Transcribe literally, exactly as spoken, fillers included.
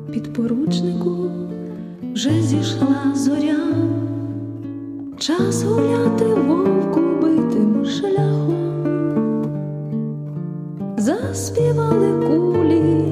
підпоручнику вже зійшла зоря, час гуляти вовку битим шляхом. Заспівали кулі